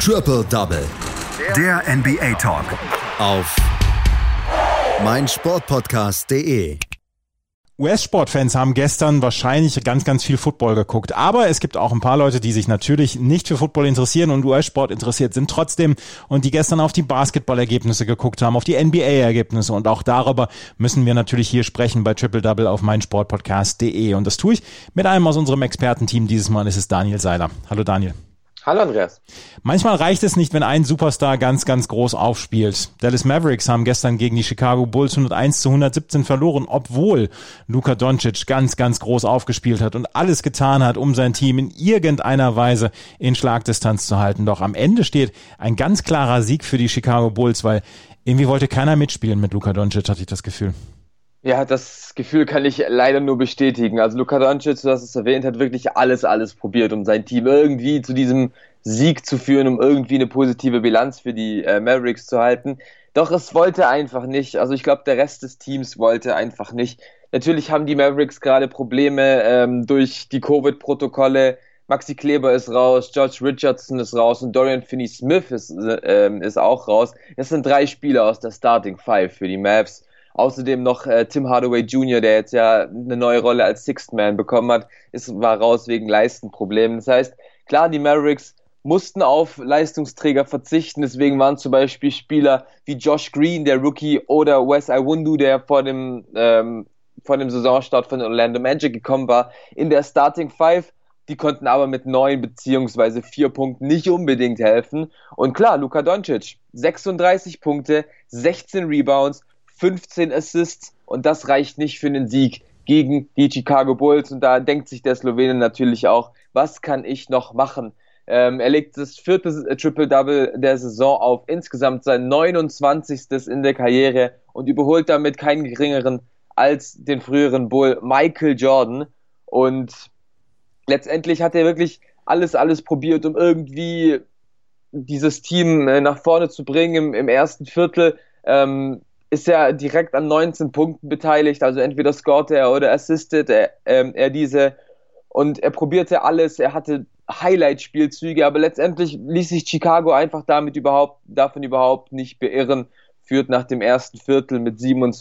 Triple Double. Der NBA Talk. Auf meinsportpodcast.de. US-Sportfans haben gestern wahrscheinlich ganz, ganz viel Football geguckt. Aber es gibt auch ein paar Leute, die sich natürlich nicht für Football interessieren und US-Sport interessiert sind trotzdem und die gestern auf die Basketballergebnisse geguckt haben, auf die NBA-Ergebnisse. Und auch darüber müssen wir natürlich hier sprechen bei Triple Double auf meinsportpodcast.de. Und das tue ich mit einem aus unserem Expertenteam. Dieses Mal ist es Daniel Seiler. Hallo Daniel. Hallo Andreas. Manchmal reicht es nicht, wenn ein Superstar ganz, ganz groß aufspielt. Dallas Mavericks haben gestern gegen die Chicago Bulls 101-117 verloren, obwohl Luka Doncic ganz, ganz groß aufgespielt hat und alles getan hat, um sein Team in irgendeiner Weise in Schlagdistanz zu halten. Doch am Ende steht ein ganz klarer Sieg für die Chicago Bulls, weil irgendwie wollte keiner mitspielen mit Luka Doncic, hatte ich das Gefühl. Ja, das Gefühl kann ich leider nur bestätigen. Also Luka Doncic, du hast es erwähnt, hat wirklich alles probiert, um sein Team irgendwie zu diesem Sieg zu führen, um irgendwie eine positive Bilanz für die Mavericks zu halten. Doch es wollte einfach nicht. Also ich glaube, der Rest des Teams wollte einfach nicht. Natürlich haben die Mavericks gerade Probleme durch die Covid-Protokolle. Maxi Kleber ist raus, George Richardson ist raus und Dorian Finney-Smith ist auch raus. Das sind 3 Spieler aus der Starting Five für die Mavs. Außerdem noch Tim Hardaway Jr., der jetzt ja eine neue Rolle als Sixth Man bekommen hat, war raus wegen Leistenproblemen. Das heißt, klar, die Mavericks mussten auf Leistungsträger verzichten, deswegen waren zum Beispiel Spieler wie Josh Green, der Rookie, oder Wes Iwundu, der vor dem Saisonstart von Orlando Magic gekommen war, in der Starting Five. Die konnten aber mit 9 beziehungsweise 4 Punkten nicht unbedingt helfen. Und klar, Luka Doncic, 36 Punkte, 16 Rebounds, 15 Assists und das reicht nicht für einen Sieg gegen die Chicago Bulls und da denkt sich der Slowene natürlich auch, was kann ich noch machen? Er legt das 4. Triple-Double der Saison auf, insgesamt sein 29. in der Karriere und überholt damit keinen geringeren als den früheren Bull Michael Jordan und letztendlich hat er wirklich alles probiert, um irgendwie dieses Team nach vorne zu bringen im ersten Viertel. Ist er direkt an 19 Punkten beteiligt, also entweder scored er oder assistet er diese und er probierte alles, er hatte Highlight-Spielzüge, aber letztendlich ließ sich Chicago einfach davon überhaupt nicht beirren, führt nach dem ersten Viertel mit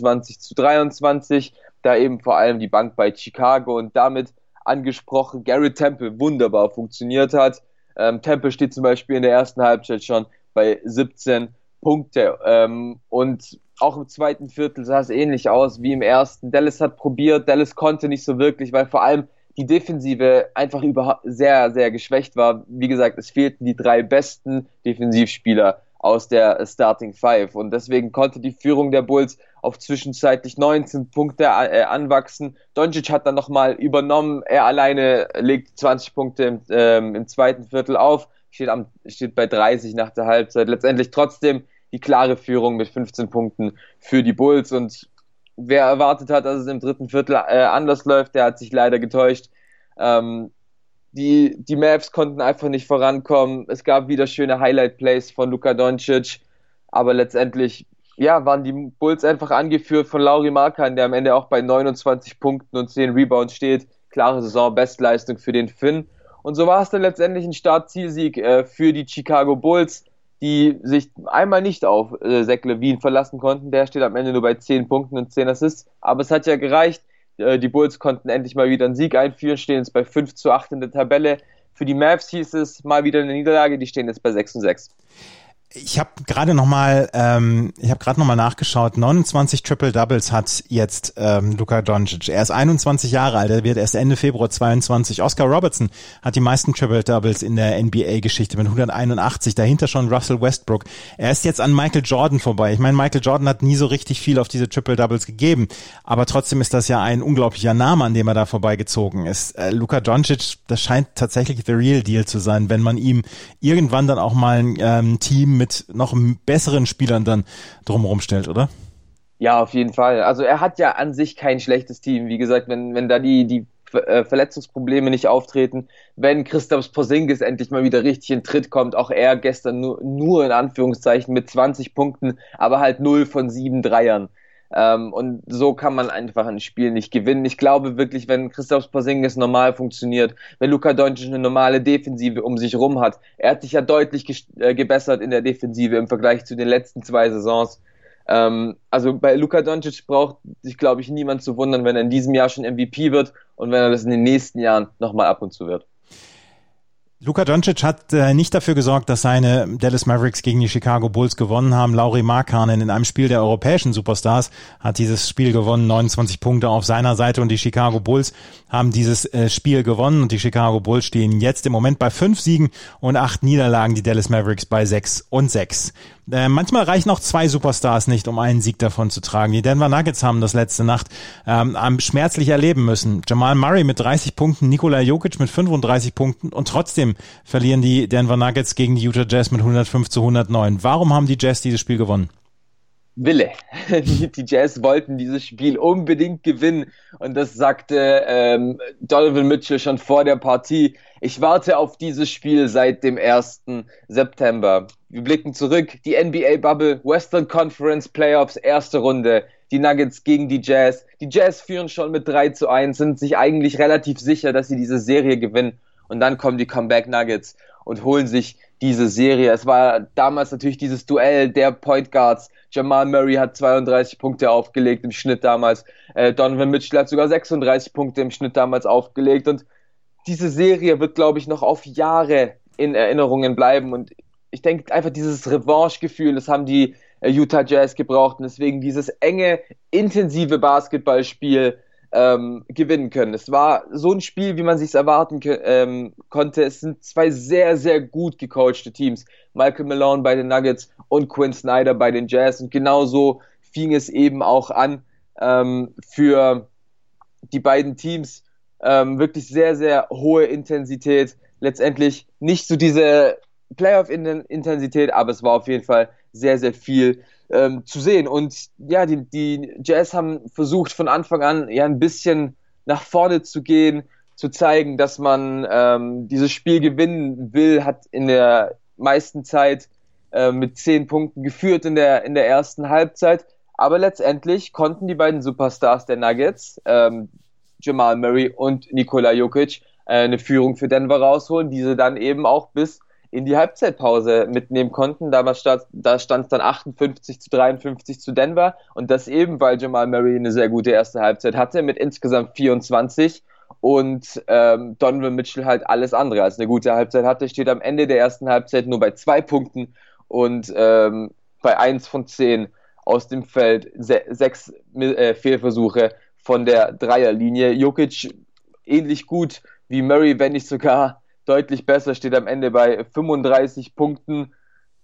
27-23, da eben vor allem die Bank bei Chicago und damit angesprochen Garrett Temple wunderbar funktioniert hat. Temple steht zum Beispiel in der ersten Halbzeit schon bei 17 Punkte und auch im zweiten Viertel sah es ähnlich aus wie im ersten. Dallas hat probiert, Dallas konnte nicht so wirklich, weil vor allem die Defensive einfach sehr, sehr geschwächt war. Wie gesagt, es fehlten die 3 besten Defensivspieler aus der Starting Five und deswegen konnte die Führung der Bulls auf zwischenzeitlich 19 Punkte anwachsen. Doncic hat dann nochmal übernommen, er alleine legt 20 Punkte im zweiten Viertel auf, steht bei 30 nach der Halbzeit. Letztendlich trotzdem die klare Führung mit 15 Punkten für die Bulls und wer erwartet hat, dass es im dritten Viertel anders läuft, der hat sich leider getäuscht. Die Mavs konnten einfach nicht vorankommen. Es gab wieder schöne Highlight-Plays von Luka Doncic, aber letztendlich waren die Bulls einfach angeführt von Lauri Markkanen, der am Ende auch bei 29 Punkten und 10 Rebounds steht. Klare Saison, Bestleistung für den Finn. Und so war es dann letztendlich ein Start-Zielsieg für die Chicago Bulls, die sich einmal nicht auf Zach LaVine verlassen konnten. Der steht am Ende nur bei 10 Punkten und 10 Assists. Aber es hat ja gereicht. Die Bulls konnten endlich mal wieder einen Sieg einführen, stehen jetzt bei 5-8 in der Tabelle. Für die Mavs hieß es mal wieder eine Niederlage, die stehen jetzt bei 6-6. Ich habe gerade noch mal nachgeschaut. 29 Triple Doubles hat jetzt Luka Doncic. Er ist 21 Jahre alt. Er wird erst Ende Februar 22. Oscar Robertson hat die meisten Triple Doubles in der NBA-Geschichte mit 181. Dahinter schon Russell Westbrook. Er ist jetzt an Michael Jordan vorbei. Ich meine, Michael Jordan hat nie so richtig viel auf diese Triple Doubles gegeben, aber trotzdem ist das ja ein unglaublicher Name, an dem er da vorbeigezogen ist. Luka Doncic, das scheint tatsächlich the real deal zu sein, wenn man ihm irgendwann dann auch mal ein Team mit noch besseren Spielern dann drumherum stellt, oder? Ja, auf jeden Fall. Also er hat ja an sich kein schlechtes Team. Wie gesagt, wenn da die Verletzungsprobleme nicht auftreten, wenn Kristaps Porzingis endlich mal wieder richtig in Tritt kommt, auch er gestern nur in Anführungszeichen mit 20 Punkten, aber halt 0 von 7 Dreiern. Und so kann man einfach ein Spiel nicht gewinnen. Ich glaube wirklich, wenn Kristaps Porzingis normal funktioniert, wenn Luka Doncic eine normale Defensive um sich rum hat, er hat sich ja deutlich gebessert in der Defensive im Vergleich zu den letzten 2 Saisons. Also bei Luka Doncic braucht sich, glaube ich, niemand zu wundern, wenn er in diesem Jahr schon MVP wird und wenn er das in den nächsten Jahren nochmal ab und zu wird. Luka Doncic hat nicht dafür gesorgt, dass seine Dallas Mavericks gegen die Chicago Bulls gewonnen haben. Lauri Markkanen in einem Spiel der europäischen Superstars hat dieses Spiel gewonnen, 29 Punkte auf seiner Seite, und die Chicago Bulls haben dieses Spiel gewonnen, und die Chicago Bulls stehen jetzt im Moment bei 5 Siegen und 8 Niederlagen, die Dallas Mavericks bei 6-6. Manchmal reichen auch 2 Superstars nicht, um einen Sieg davon zu tragen. Die Denver Nuggets haben das letzte Nacht schmerzlich erleben müssen. Jamal Murray mit 30 Punkten, Nikola Jokic mit 35 Punkten, und trotzdem verlieren die Denver Nuggets gegen die Utah Jazz mit 105-109. Warum haben die Jazz dieses Spiel gewonnen? Wille. Die Jazz wollten dieses Spiel unbedingt gewinnen, und das sagte Donovan Mitchell schon vor der Partie. Ich warte auf dieses Spiel seit dem 1. September. Wir blicken zurück, die NBA-Bubble, Western Conference Playoffs, 1. Runde, die Nuggets gegen die Jazz. Die Jazz führen schon mit 3-1, sind sich eigentlich relativ sicher, dass sie diese Serie gewinnen, und dann kommen die Comeback Nuggets und holen sich diese Serie. Es war damals natürlich dieses Duell der Point Guards. Jamal Murray hat 32 Punkte aufgelegt im Schnitt damals. Donovan Mitchell hat sogar 36 Punkte im Schnitt damals aufgelegt. Und diese Serie wird, glaube ich, noch auf Jahre in Erinnerungen bleiben. Und ich denke einfach, dieses Revanche-Gefühl, das haben die Utah Jazz gebraucht. Und deswegen dieses enge, intensive Basketballspiel gewinnen können. Es war so ein Spiel, wie man sich erwarten konnte. Es sind 2 sehr, sehr gut gecoachte Teams. Michael Malone bei den Nuggets und Quinn Snyder bei den Jazz. Und genauso fing es eben auch an für die beiden Teams. Wirklich sehr, sehr hohe Intensität. Letztendlich nicht so diese Playoff-Intensität, aber es war auf jeden Fall sehr, sehr viel zu sehen. Und ja, die Jazz haben versucht von Anfang an ja ein bisschen nach vorne zu gehen, zu zeigen, dass man dieses Spiel gewinnen will, hat in der meisten Zeit mit 10 Punkten geführt in der ersten Halbzeit. Aber letztendlich konnten die beiden Superstars der Nuggets, Jamal Murray und Nikola Jokic, eine Führung für Denver rausholen, diese dann eben auch bis in die Halbzeitpause mitnehmen konnten. Da stand es dann 58-53 zu Denver, und das eben, weil Jamal Murray eine sehr gute erste Halbzeit hatte mit insgesamt 24 und Donovan Mitchell halt alles andere als eine gute Halbzeit hatte, steht am Ende der ersten Halbzeit nur bei 2 Punkten und bei 1 von 10 aus dem Feld, 6 Fehlversuche von der Dreierlinie. Jokic ähnlich gut wie Murray, wenn nicht sogar deutlich besser, steht am Ende bei 35 Punkten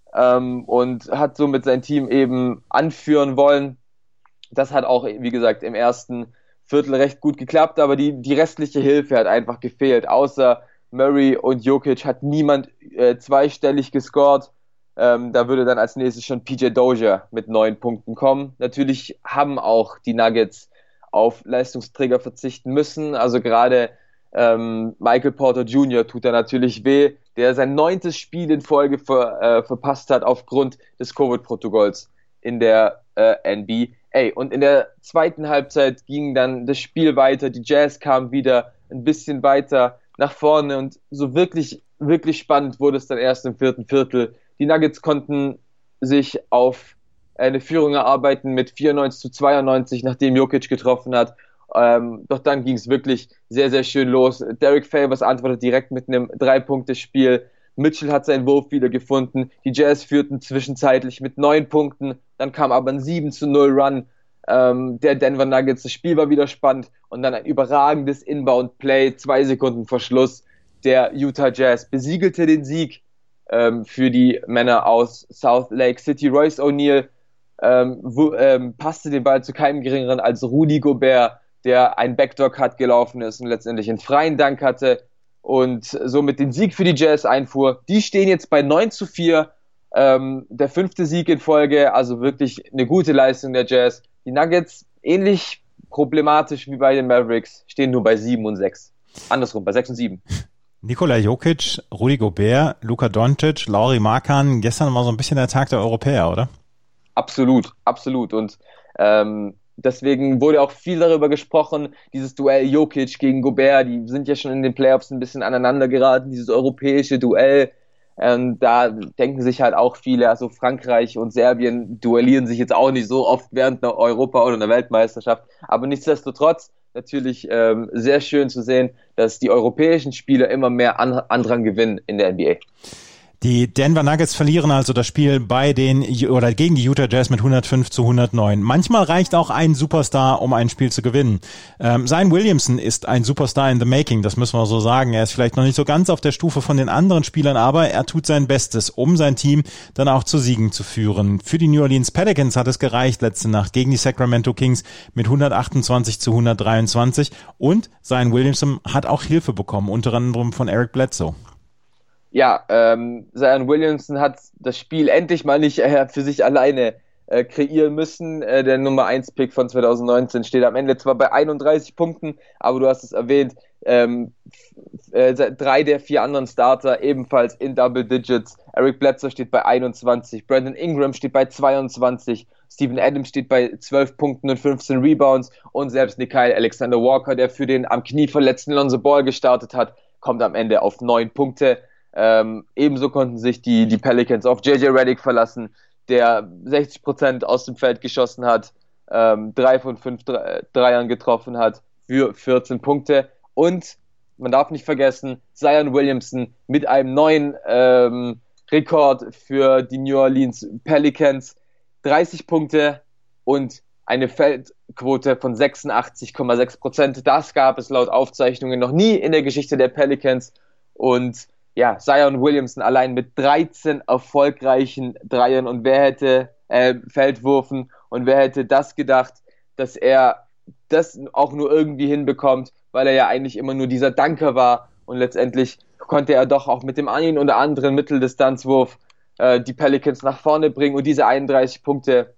und hat somit sein Team eben anführen wollen. Das hat auch, wie gesagt, im ersten Viertel recht gut geklappt, aber die restliche Hilfe hat einfach gefehlt. Außer Murray und Jokic hat niemand zweistellig gescored. Da würde dann als nächstes schon PJ Dozier mit 9 Punkten kommen. Natürlich haben auch die Nuggets auf Leistungsträger verzichten müssen. Also gerade Michael Porter Jr. tut da natürlich weh, der sein 9. Spiel in Folge verpasst hat aufgrund des Covid-Protokolls in der NBA. Und in der zweiten Halbzeit ging dann das Spiel weiter. Die Jazz kamen wieder ein bisschen weiter nach vorne, und so wirklich, wirklich spannend wurde es dann erst im 4. Viertel. Die Nuggets konnten sich auf eine Führung erarbeiten mit 94-92, nachdem Jokic getroffen hat. Doch dann ging es wirklich sehr, sehr schön los. Derek Favors antwortet direkt mit einem 3-Punkte-Spiel. Mitchell hat seinen Wurf wieder gefunden. Die Jazz führten zwischenzeitlich mit 9 Punkten. Dann kam aber ein 7-0 Run der Denver Nuggets. Das Spiel war wieder spannend. Und dann ein überragendes Inbound-Play, 2 Sekunden vor Schluss. Der Utah Jazz besiegelte den Sieg für die Männer aus South Lake City. Royce O'Neal passte den Ball zu keinem geringeren als Rudy Gobert, der ein Backdoor-Cut gelaufen ist und letztendlich einen freien Dank hatte und somit den Sieg für die Jazz einfuhr. Die stehen jetzt bei 9-4, der 5. Sieg in Folge, also wirklich eine gute Leistung der Jazz. Die Nuggets, ähnlich problematisch wie bei den Mavericks, stehen nur bei 7-6. Andersrum, bei 6-7. Nikola Jokic, Rudy Gobert, Luka Doncic, Lauri Markkanen, gestern war so ein bisschen der Tag der Europäer, oder? Absolut, absolut. Und Deswegen wurde auch viel darüber gesprochen, dieses Duell Jokic gegen Gobert, die sind ja schon in den Playoffs ein bisschen aneinander geraten, dieses europäische Duell. Da denken sich halt auch viele, also Frankreich und Serbien duellieren sich jetzt auch nicht so oft während einer Europa- oder einer Weltmeisterschaft. Aber nichtsdestotrotz natürlich sehr schön zu sehen, dass die europäischen Spieler immer mehr Andrang gewinnen in der NBA. Die Denver Nuggets verlieren also das Spiel gegen die Utah Jazz mit 105-109. Manchmal reicht auch ein Superstar, um ein Spiel zu gewinnen. Zion Williamson ist ein Superstar in the making, das müssen wir so sagen. Er ist vielleicht noch nicht so ganz auf der Stufe von den anderen Spielern, aber er tut sein Bestes, um sein Team dann auch zu Siegen zu führen. Für die New Orleans Pelicans hat es gereicht letzte Nacht gegen die Sacramento Kings mit 128-123 und Zion Williamson hat auch Hilfe bekommen, unter anderem von Eric Bledsoe. Ja, Zion Williamson hat das Spiel endlich mal nicht für sich alleine kreieren müssen. Der Nummer 1 Pick von 2019 steht am Ende zwar bei 31 Punkten, aber du hast es erwähnt, 3 der 4 anderen Starter ebenfalls in Double Digits. Eric Bledsoe steht bei 21, Brandon Ingram steht bei 22, Steven Adams steht bei 12 Punkten und 15 Rebounds und selbst Nickeil Alexander-Walker, der für den am Knie verletzten Lonzo Ball gestartet hat, kommt am Ende auf 9 Punkte. Ebenso konnten sich die Pelicans auf JJ Redick verlassen, der 60% aus dem Feld geschossen hat, 3 von 5 Dreiern getroffen hat für 14 Punkte. Und man darf nicht vergessen, Zion Williamson mit einem neuen Rekord für die New Orleans Pelicans, 30 Punkte und eine Feldquote von 86,6%. Das gab es laut Aufzeichnungen noch nie in der Geschichte der Pelicans. Und ja, Zion Williamson allein mit 13 erfolgreichen Dreiern und Feldwürfen und wer hätte das gedacht, dass er das auch nur irgendwie hinbekommt, weil er ja eigentlich immer nur dieser Danker war und letztendlich konnte er doch auch mit dem einen oder anderen Mitteldistanzwurf die Pelicans nach vorne bringen und diese 31 Punkte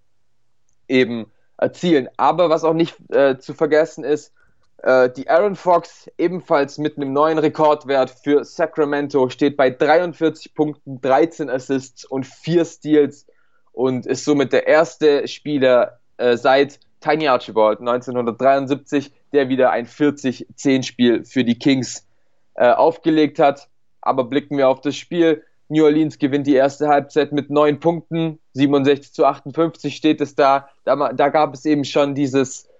eben erzielen. Aber was auch nicht zu vergessen ist, die Aaron Fox, ebenfalls mit einem neuen Rekordwert für Sacramento, steht bei 43 Punkten, 13 Assists und 4 Steals und ist somit der erste Spieler seit Tiny Archibald 1973, der wieder ein 40-10-Spiel für die Kings aufgelegt hat. Aber blicken wir auf das Spiel. New Orleans gewinnt die erste Halbzeit mit 9 Punkten, 67-58 steht es da. Da gab es eben schon dieses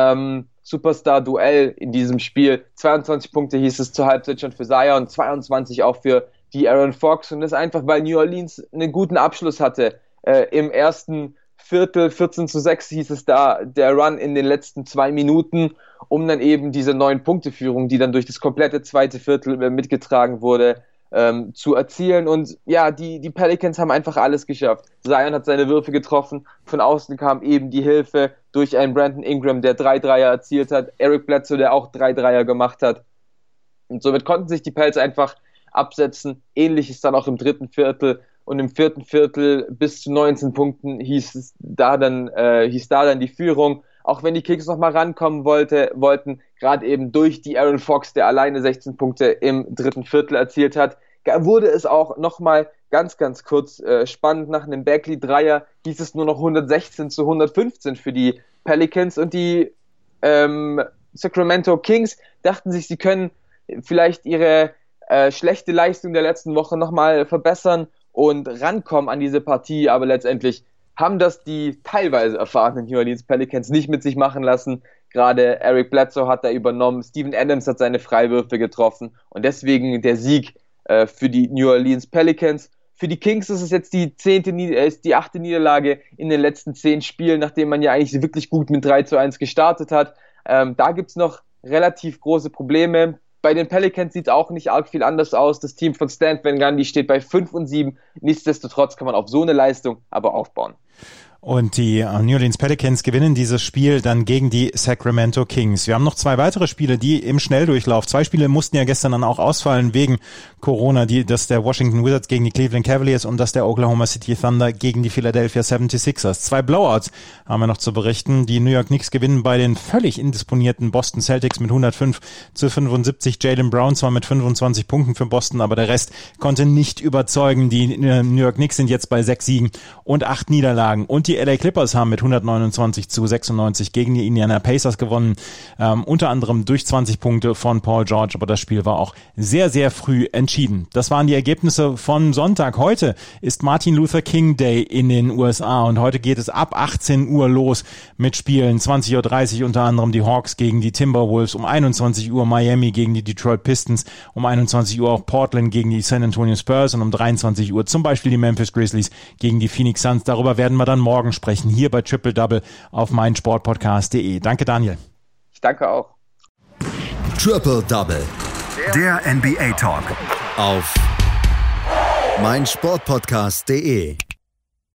Superstar-Duell in diesem Spiel. 22 Punkte hieß es zur Halbzeit schon für Zion, 22 auch für die Aaron Fox. Und das einfach, weil New Orleans einen guten Abschluss hatte. Im ersten Viertel 14-6 hieß es da, der Run in den letzten 2 Minuten, um dann eben diese 9-Punkte-Führung, die dann durch das komplette zweite Viertel mitgetragen wurde, zu erzielen. Und ja, die Pelicans haben einfach alles geschafft. Zion hat seine Würfe getroffen, von außen kam eben die Hilfe durch einen Brandon Ingram, der 3 Dreier erzielt hat, Eric Bledsoe, der auch 3 Dreier gemacht hat. Und somit konnten sich die Pels einfach absetzen. Ähnlich ist dann auch im dritten Viertel. Und im vierten Viertel bis zu 19 Punkten hieß da dann die Führung. Auch wenn die Kings nochmal rankommen wollten, gerade eben durch die Aaron Fox, der alleine 16 Punkte im dritten Viertel erzielt hat, wurde es auch nochmal ganz, ganz kurz spannend. Nach einem Bagley-Dreier hieß es nur noch 116-115 für die Pelicans und die Sacramento Kings dachten sich, sie können vielleicht ihre schlechte Leistung der letzten Woche nochmal verbessern und rankommen an diese Partie, aber letztendlich haben das die teilweise erfahrenen New Orleans Pelicans nicht mit sich machen lassen. Gerade Eric Bledsoe hat da übernommen, Steven Adams hat seine Freiwürfe getroffen und deswegen der Sieg für die New Orleans Pelicans. Für die Kings ist es jetzt die 8. Niederlage in den letzten 10 Spielen, nachdem man ja eigentlich wirklich gut mit 3-1 gestartet hat. Da gibt's noch relativ große Probleme. Bei den Pelicans sieht es auch nicht arg viel anders aus. Das Team von Stan Van Gundy steht bei 5-7. Nichtsdestotrotz kann man auf so eine Leistung aber aufbauen. Und die New Orleans Pelicans gewinnen dieses Spiel dann gegen die Sacramento Kings. Wir haben noch 2 weitere Spiele, die im Schnelldurchlauf. 2 Spiele mussten ja gestern dann auch ausfallen wegen Corona. Das der Washington Wizards gegen die Cleveland Cavaliers und das der Oklahoma City Thunder gegen die Philadelphia 76ers. 2 Blowouts haben wir noch zu berichten. Die New York Knicks gewinnen bei den völlig indisponierten Boston Celtics mit 105-75. Jaylen Brown zwar mit 25 Punkten für Boston, aber der Rest konnte nicht überzeugen. Die New York Knicks sind jetzt bei 6 Siegen und 8 Niederlagen. Und die LA Clippers haben mit 129-96 gegen die Indiana Pacers gewonnen, unter anderem durch 20 Punkte von Paul George, aber das Spiel war auch sehr, sehr früh entschieden. Das waren die Ergebnisse von Sonntag. Heute ist Martin Luther King Day in den USA und heute geht es ab 18 Uhr los mit Spielen. 20:30 Uhr unter anderem die Hawks gegen die Timberwolves, um 21 Uhr Miami gegen die Detroit Pistons, um 21 Uhr auch Portland gegen die San Antonio Spurs und um 23 Uhr zum Beispiel die Memphis Grizzlies gegen die Phoenix Suns. Darüber werden wir dann morgen sprechen, hier bei Triple Double auf meinsportpodcast.de. Danke, Daniel. Ich danke auch. Triple Double. Der NBA Talk. Auf meinsportpodcast.de.